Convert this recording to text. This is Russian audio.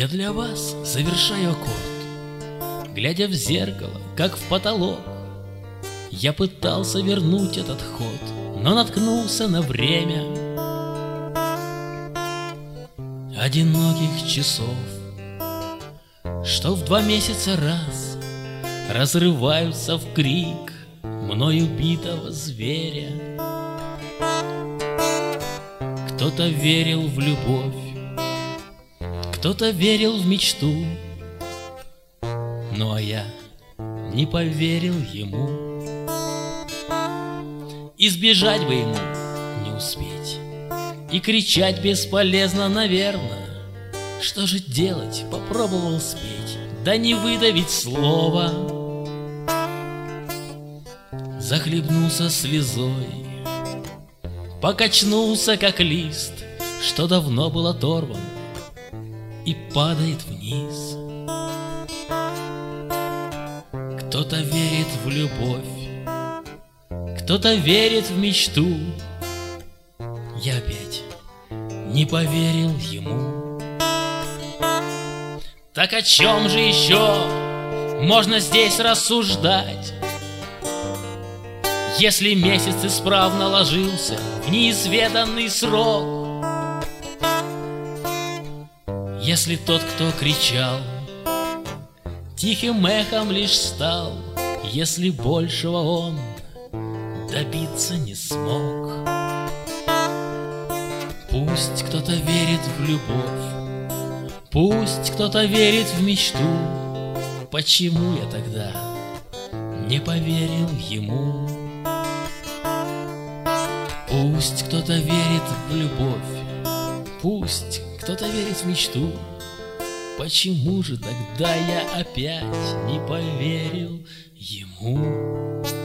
Я для вас завершаю аккорд, глядя в зеркало, как в потолок. Я пытался вернуть этот ход, но наткнулся на время одиноких часов, что в 2 месяца раз разрываются в крик мною битого зверя. Кто-то верил в любовь, кто-то верил в мечту, ну а я не поверил ему. Избежать бы ему не успеть, и кричать бесполезно, наверное. Что же делать, попробовал спеть, да не выдавить слова. Захлебнулся слезой, покачнулся, как лист, что давно был оторван и падает вниз. Кто-то верит в любовь, кто-то верит в мечту. Я опять не поверил ему. Так о чем же еще можно здесь рассуждать, если месяц исправно ложился в неизведанный срок? Если тот, кто кричал, тихим эхом лишь стал, если большего он добиться не смог. Пусть кто-то верит в любовь, пусть кто-то верит в мечту. Почему я тогда не поверил ему? Пусть кто-то верит в любовь, пусть кто-то верит в мечту. Почему же тогда я опять не поверил ему?